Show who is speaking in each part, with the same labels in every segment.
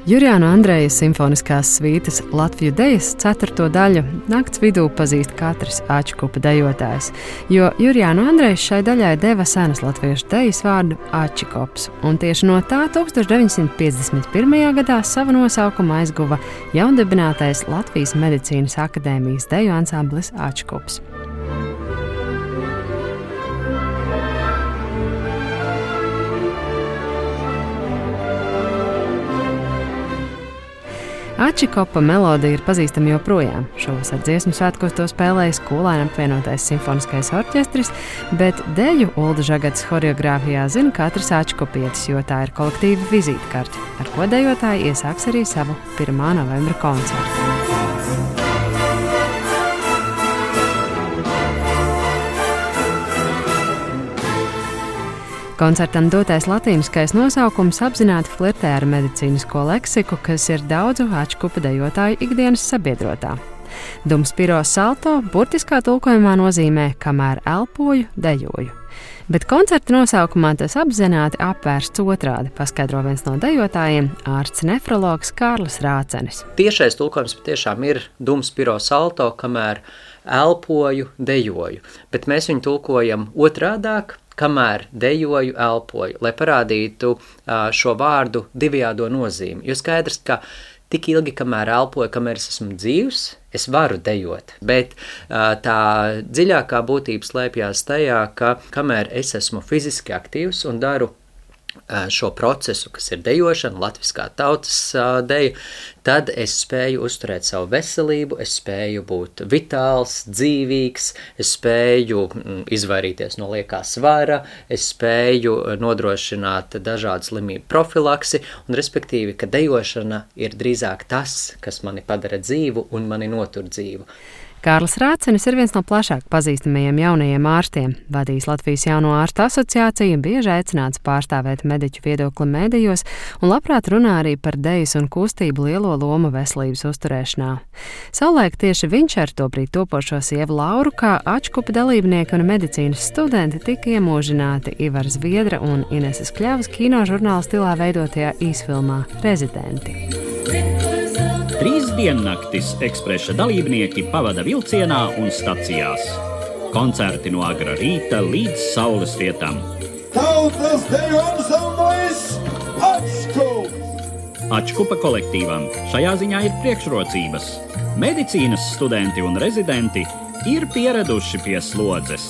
Speaker 1: Jurijāna Andreja simfoniskās svītas Latviju dejas 4. daļu nakts vidū pazīst katrs Ačikupa dejotājs, jo Jurijāna Andreja šai daļai deva senas latviešu dejas vārdu Ačikops, un tieši no tā 1951. gadā savu nosaukumu aizguva jaundibinātais Latvijas medicīnas akadēmijas deju ansamblis Ačikups. Ačikopa melodija ir pazīstama joprojām. Šovasar dziesmu svētkos to spēlēja Skolēnu apvienotais simfoniskais orķestris, bet deju Ulda Žagates horeogrāfijā zina katrs ačikopietis, jo tā ir kolektīva vizītkarte, ar ko dejotāji iesāks arī savu 1. novembra koncertu. Koncertam dotais latīniskais nosaukums apzināti flirtē ar medicīnisko leksiku, kas ir daudzu Ačikupa dejotāju ikdienas sabiedrotā. Dum spiro salto burtiskā tulkojumā nozīmē kamēr elpoju, dejoju. Bet koncerta nosaukumā tas apzināti apvērsts otrādi, paskaidro viens no dejotājiem, ārsts nefrologs Kārlis Rācenis.
Speaker 2: Tiešais tulkojums patiešām ir dum spiro salto, kamēr elpoju, dejoju, bet mēs viņu tulkojam otrādāk, kamēr dejoju, elpoju, lai parādītu šo vārdu divjādo nozīmi. Jo skaidrs, ka tik ilgi, kamēr elpoju, kamēr es esmu dzīvs, es varu dejot. Bet tā dziļākā būtība slēpjās tajā, ka kamēr es esmu fiziski aktīvs un daru šo procesu, kas ir dejošana, latviskā tautas deja, tad es spēju uzturēt savu veselību, es spēju būt vitāls, dzīvīgs, es spēju izvairīties no liekā svara, es spēju nodrošināt dažādu slimību profilaksi, un respektīvi, ka dejošana ir drīzāk tas, kas mani padara dzīvu un mani notur dzīvu.
Speaker 1: Kārlis Rācenis ir viens no plašāk pazīstamajiem jaunajiem ārstiem. Vadījis Latvijas Jauno ārstu asociāciju, bieži aicināts pārstāvēt mediķu viedokli mēdījos un labprāt runā arī par dejas un kustību lielo lomu veselības uzturēšanā. Savulaik tieši viņš ar tobrīd topošo sievu Lauru kā Ačikupa dalībnieki un medicīnas studenti tika iemūžināti Ivara Zviedra un Ineses Kļavas kinožurnāla stilā veidotajā īsfilmā Rezidenti.
Speaker 3: 3 diennaktis ekspresa dalībnieki pavada vilcienā un stacijās. Koncerti no agra rīta līdz saules vietām.
Speaker 4: Tautas deju ansamblis Ačikups!
Speaker 3: Ačikupa kolektīvam šajā ziņā ir priekšrocības. Medicīnas studenti un rezidenti ir pieraduši pie slodzes.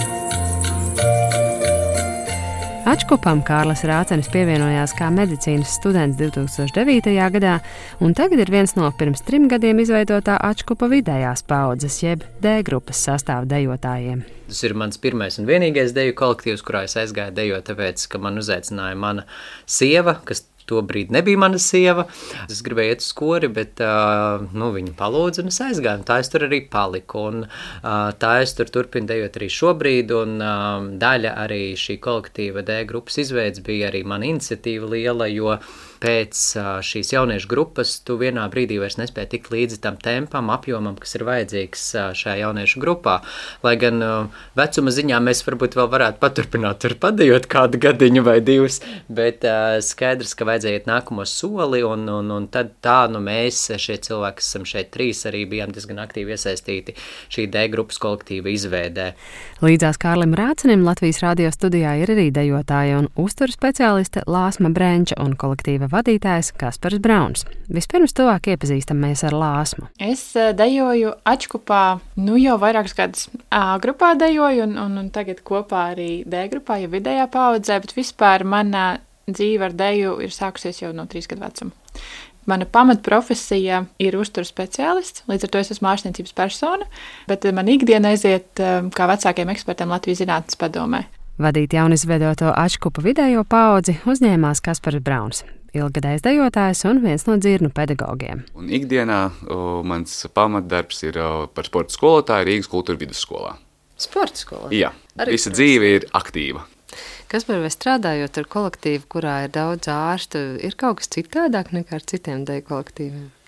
Speaker 1: Ačikupam Kārlis Rācenis pievienojās kā medicīnas students 2009. gadā, un tagad ir viens no pirms 3 gadiem izveidotā Ačikupa vidējās paudzes, jeb D grupas sastāva dejotājiem.
Speaker 2: Tas ir mans pirmais un vienīgais deju kolektīvs, kurā es aizgāju dejot, tāpēc, ka man uzaicināja mana sieva, kas tobrīd nebija mana sieva. Es gribēju iet uz kori, bet viņa palūdza un es aizgāju. Tā es tur arī paliku. Un, tā es tur turpinu dejot arī šobrīd. Un daļa arī šī kolektīva D grupas izveids bija arī mana iniciatīva liela, jo pēc šīs jauniešu grupas tu vienā brīdī vairs nespēji tikt līdzi tam tempam, apjomam, kas ir vajadzīgs šajā jauniešu grupā. Lai gan vecuma ziņā mēs varbūt vēl varētu paturpināt tur padejot kādu gadiņu vai 2, bet skaidrs, ka vajadzēja iet nākamo soli, un tad tā, mēs, šie cilvēki, kas esam šeit 3, arī bijām diezgan aktīvi iesaistīti šī D grupas kolektīva izveidē.
Speaker 1: Līdzās Kārlim Rācenim Latvijas radio studijā ir arī dejotāja un uzturu speciāliste Lāsma Brenča un kolektīva vadītājs Kaspars Brauns. Vispirms tuvāk iepazīstamies ar Lāsmu.
Speaker 5: Es dejoju Ačikupā jau vairākus gadus. A grupā dejoju un tagad kopā arī D grupā, jau vidējā paudzē, bet vispār mana dzīve ar deju ir sākusies jau no 3 gadu vecuma. Mana pamatprofesija ir uzturu speciālists, līdz ar to es esmu ārstniecības persona, bet man ikdiena aiziet kā vecākiem ekspertiem Latvijas zinātnes padomē.
Speaker 1: Vadīt jaunizveidoto Ačikupa vidējo paudzi uzņēmās Kaspars Brauns, ilgadējs dejotājs un viens no dzirnu pedagogiem.
Speaker 6: Un ikdienā mans pamatdarbs ir par sporta skolotāju Rīgas kultūra vidusskolā.
Speaker 1: Sporta skolā?
Speaker 6: Jā, visa dzīve ir aktīva.
Speaker 1: Kaspar, vai strādājot ar kolektīvu, kurā ir daudz ārstu, ir kaut kas citādāk nekā ar citiem deju kolektīviem?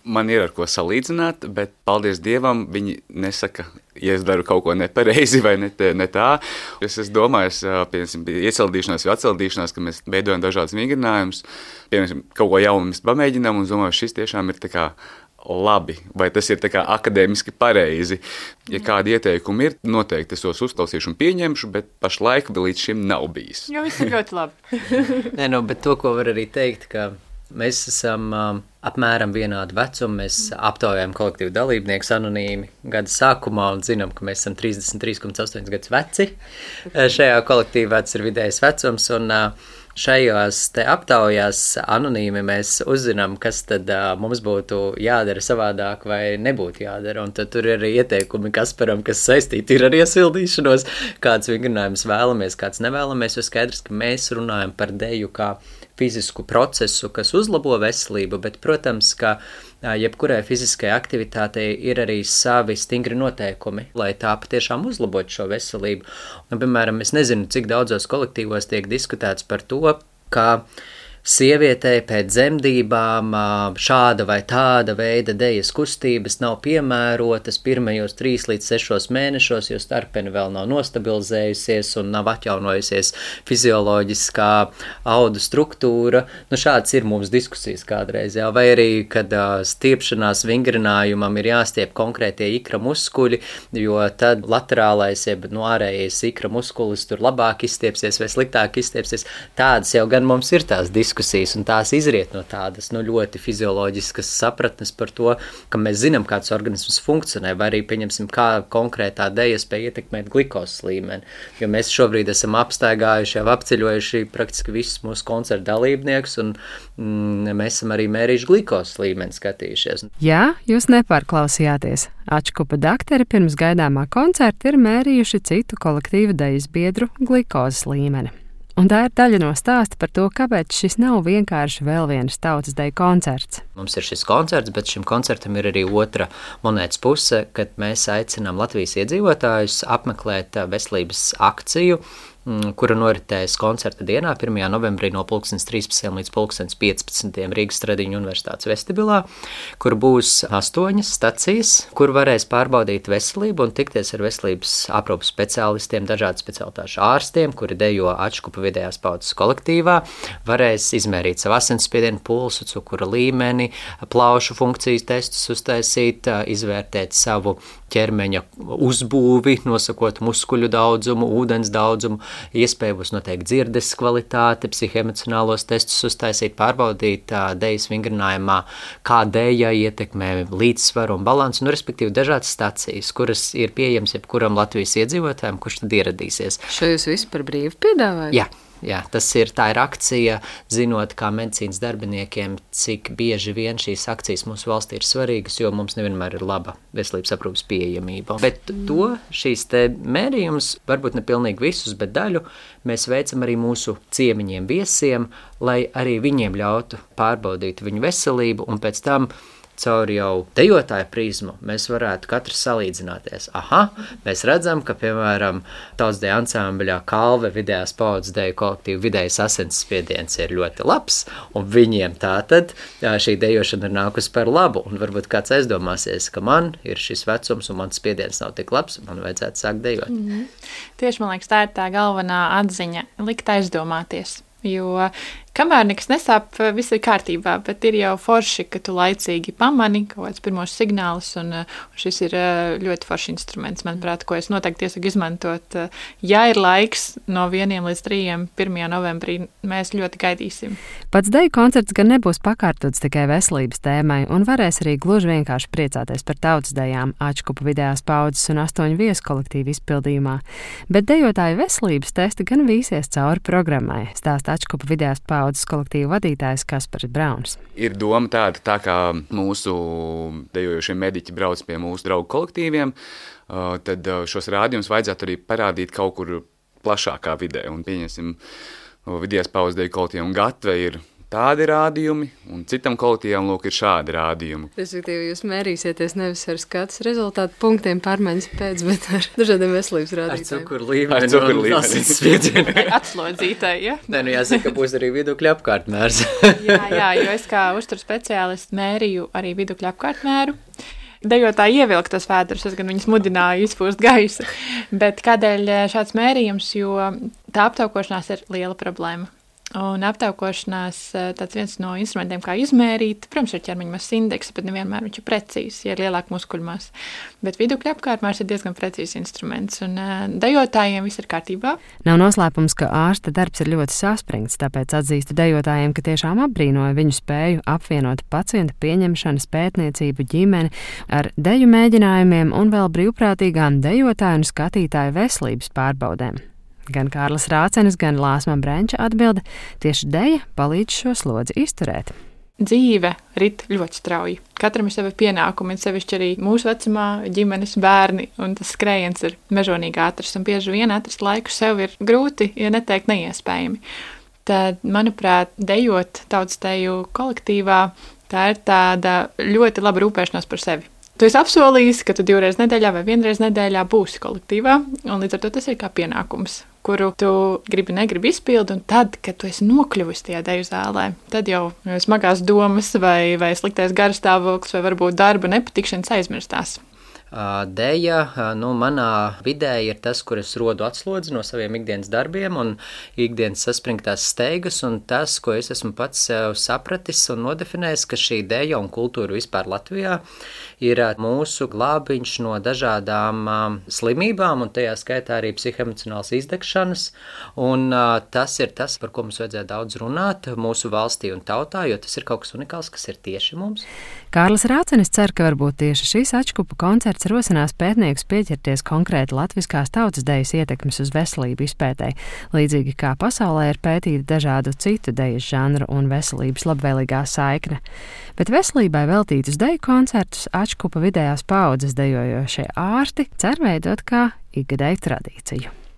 Speaker 6: man ir ar ko salīdzināt, bet paldies Dievam, viņi nesaka, ja es daru kaut ko nepareizi vai ne tā. Es domāju, piemēram, iecildīšanās vai atcildīšanās, ka mēs veidojam dažādas vingrinājumus, piemēram, kaut ko jaunu mēs pamēģinām un domāju, šis tiešām ir tā kā labi, vai tas ir tā kā akadēmiski pareizi. Ja kādi ieteikumi ir, noteikti es tos uzklausīšu un pieņemšu, bet pašlaik līdz šim nav bijis.
Speaker 5: Jo viss ir ļoti labi.
Speaker 2: Nē, bet to, ko var arī teikt, ka mēs esam apmēram vienādu vecumu, mēs aptaujājam kolektīvu dalībniekus anonīmi gada sākumā un zinām, ka mēs esam 33,8 gadus veci. Šajā kolektīvā tas ir vidējais vecums un šajās te aptaujās anonīmi mēs uzzinām, kas tad mums būtu jādara savādāk vai nebūtu jādara. Un tad tur ir arī ieteikumi Kasparam, kas saistīti ir ar iesildīšanos, kāds vingrinājumus vēlamies, kāds nevēlamies. Jo skaidrs, ka mēs runājam par deju kā fizisku procesu, kas uzlabo veselību, bet, protams, ka jebkurai fiziskai aktivitātei ir arī savi stingri noteikumi, lai tā patiešām uzlabotu šo veselību. Un, piemēram, es nezinu, cik daudzos kolektīvos tiek diskutēts par to, ka sievietei pēc dzemdībām šāda vai tāda veida dejas kustības nav piemērotas pirmajos 3 līdz 6 mēnešos, jo starpene vēl nav nostabilizējusies un nav atjaunojusies fizioloģiskā audu struktūra. Šāds ir mums diskusijas kādreiz, jā. Vai arī, kad stiepšanās vingrinājumam ir jāstiep konkrētie ikra muskuļi, jo tad laterālais, jeb ārējais ikra muskulis tur labāk izstiepsies vai sliktāk izstiepsies. Tādas jau gan mums ir tās diskusijas, un tās izriet no tādas ļoti fizioloģiskas sapratnes par to, ka mēs zinām, kāds organisms funkcionē, vai arī pieņemsim, kā konkrētā deja spēja ietekmēt glukozes līmeni. Jo mēs šobrīd esam apstaigājuši, jau apceļojuši praktiski visus mūsu koncertu dalībniekus, un mēs esam arī mērījuši glukozes līmeni skatījušies.
Speaker 1: Jā, jūs nepārklausījāties. Ačkupa dakteri pirms gaidāmā koncerta ir mērījuši citu kolektīvu dejas biedru glukozes līmeni. Un tā ir daļa no stāsta par to, kāpēc šis nav vienkārši vēl viens tautas deju koncerts.
Speaker 2: Mums ir šis koncerts, bet šim koncertam ir arī otra monētas puse, kad mēs aicinām Latvijas iedzīvotājus apmeklēt veselības akciju, kura noritēs koncerta dienā 1. novembrī no 13. līdz 15. Rīgas Stradiņu universitātes vestibilā, kur būs 8 stacijas, kur varēs pārbaudīt veselību un tikties ar veselības aprūpes speciālistiem, dažādu specialitāšu ārstiem, kuri dejo Ačkupa vidējās paudzes kolektīvā, varēs izmērīt savu asinsspiedienu, pulsu, cukura līmeni, plaušu funkcijas testus uztaisīt, izvērtēt savu ķermeņa uzbūvi, nosakot muskuļu daudzumu, ūdens daudzumu, iespēja būs noteikti dzirdes kvalitāte, psihoemocionālos testus uztaisīt, pārbaudīt dejas vingrinājumā, kā deja ietekmē līdzsvaru un balansu, respektīvi dažādas stacijas, kuras ir pieejams jebkuram Latvijas iedzīvotājiem, kurš tad ieradīsies.
Speaker 1: Šo jūs visu par brīvu piedāvājat?
Speaker 2: Jā, tā ir akcija, zinot kā medicīnas darbiniekiem, cik bieži vien šīs akcijas mūsu valstī ir svarīgas, jo mums nevienmēr ir laba veselības aprūpes pieejamība. Bet šīs te mērījumus, varbūt ne pilnīgi visus, bet daļu, mēs veicam arī mūsu ciemiņiem viesiem, lai arī viņiem ļautu pārbaudīt viņu veselību un pēc tam caur jau dejotāju prizmu mēs varētu katrs salīdzināties. Mēs redzam, ka, piemēram, tautas deju ansambļā Kalve vidējās paudzes deju kolektīvu vidējais asinsspiediens ir ļoti labs, un viņiem tātad šī dejošana ir nākusi par labu, un varbūt kāds aizdomāsies, ka man ir šis vecums, un mans spiediens nav tik labs, man vajadzētu sākt dejot.
Speaker 5: Tieši, man liekas, tā ir tā galvenā atziņa, likt aizdomāties, jo kamēr nekas nesāp, viss ir kārtībā, bet ir jau forši, ka tu laicīgi pamani kaut kāds pirmos signālus, un šis ir ļoti forši instruments, manuprāt, ko es noteikti iesaku izmantot. Ja ir laiks no 1 līdz 3. 1. novembrī, mēs ļoti gaidīsim.
Speaker 1: Pats deju koncerts gan nebūs pakārtots tikai veselības tēmai, un varēs arī gluži vienkārši priecāties par tautas dejām Ačkupa vidējās paudzes un 8 viesu kolektīvu izpildījumā. Bet dejotāju veselības testi gan vīsies cauri programmai, stāsta Ačkupa vidējās paudzes kolektīvu vadītājs Kaspars Brauns.
Speaker 6: Ir doma tāda, tā kā mūsu dejojošie mediķi brauc pie mūsu draugu kolektīviem, tad šos rādījumus vajadzētu arī parādīt kaut kur plašākā vidē. Un pieņemsim, vidējās paudzes deju kolektīvu un Gatve ir tādi rādījumi, un citam kolektīvam lūk ir šādi rādījumi.
Speaker 1: Respektīvi, jūs mērīsieties nevis ar skats rezultātu punktiem pārmaiņas pēc, bet ar dažādiem veselības rādītājiem.
Speaker 2: Ar cukuru līmeni.
Speaker 5: Ar atslodzītāju, ja?
Speaker 2: Nē, jāsaka, ka būs arī vidukļa apkārtmērs.
Speaker 5: jā, jo es kā uzturu speciālists mērīju arī vidukļa apkārtmēru. Dejotāji ievilka tos vētrus, es gan viņus mudināju izpūst gaisu. Bet kādēļ šāds mērījums, jo tā aptaukošanās ir liela problēma. Un aptaukošanās tāds viens no instrumentiem, kā izmērīt, protams, ir ķermeņa masas indeksa, bet nevienmēr viņš ir precīzs, ja ir lielāka muskuļmasa. Bet vidukļa apkārtmērs ir diezgan precīzs instruments, un dejotājiem viss ir kārtībā.
Speaker 1: Nav noslēpums, ka ārsta darbs ir ļoti saspringts, tāpēc atzīstu dejotājiem, ka tiešām apbrīnoja viņu spēju apvienot pacienta pieņemšanas, pētniecību, ģimeni ar deju mēģinājumiem un vēl brīvprātīgām dejotāju un skatītāju veselības pārbaudēm. Gan Kārlis Rācenis, gan Lāsma Brenča atbilde, tieši deja palīdz šo slodzi izturēt.
Speaker 5: Dzīve rit ļoti strauji. Katram ir savi pienākumi, sevišķi arī mūsu vecumā, ģimenes bērni, un tas skrējiens ir mežonīgi ātrs, un bieži vien atrast laiku sev ir grūti, ja neteikt neiespējami. Tad, manuprāt, dejot tautas deju kolektīvā, tā ir tāda ļoti laba rūpēšanās par sevi. Tu esi apsolījis, ka tu 2 reizes nedēļā vai 1 reizi nedēļā būsi kolektīvā, un līdz ar to tas ir kā pienākums, kuru tu negribi izpildi, un tad, kad tu esi nokļuvis tajā deju zālē, tad jau smagās domas vai sliktais garstāvoklis vai varbūt darba nepatikšanas aizmirstās.
Speaker 2: Deja, manā vidē ir tas, kur es rodu atslodzi no saviem ikdienas darbiem un ikdienas saspringtās steigas, un tas, ko es esmu pats sev sapratis un nodefinējis, ka šī deja un kultūra vispār Latvijā ir mūsu glābiņš no dažādām slimībām, un tajā skaitā arī psihoemocionāls izdegšanas, un tas ir tas, par ko mums vajadzētu daudz runāt mūsu valstī un tautā, jo tas ir kaut kas unikāls, kas ir tieši mums.
Speaker 1: Kārlis Rācenis cer, ka varbūt tieši šīs Ačkupa koncerts rosinās pētniekus pieķerties konkrēti latviskās tautas dejas ietekmes uz veselību izpētei, līdzīgi kā pasaulē ir pētīta dažādu citu dejas žanru un veselības labvēlīgā saikne. Bet veselībai veltītus deju koncertus Ačkupa vidējās paaudzes dejojošie ārsti cer veidot kā ikgadēju tradīciju.